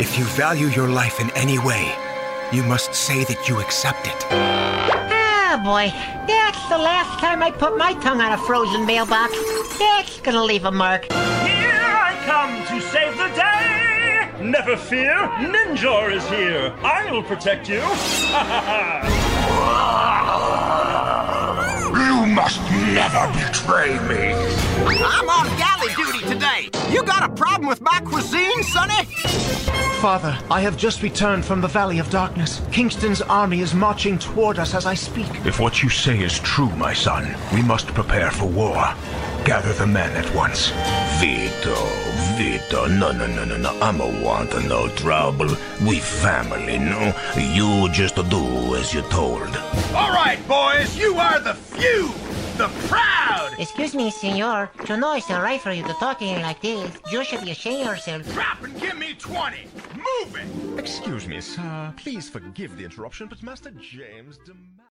If you value your life in any way, you must say that you accept it. Ah, boy. That's the last time I put my tongue on a frozen mailbox. That's gonna leave a mark. Here I come to save the day! Never fear, Ninjor is here. I'll protect you. You must never betray me. I'm on galley duty today. You got a problem with my cuisine, Sonny? Father, I have just returned from the Valley of Darkness. Kingston's army is marching toward us as I speak. If what you say is true, my son, we must prepare for war. Gather the men at once. Vito, no, I'm a want no trouble. We family, no? You just do as you're told. All right, boys, you are the few, the proud. Excuse me, senor. You know it's not right for you to talk to him like this. You should be ashamed of yourself. Drop and give me 20. Move it. Excuse me, sir. Please forgive the interruption, but Master James demands...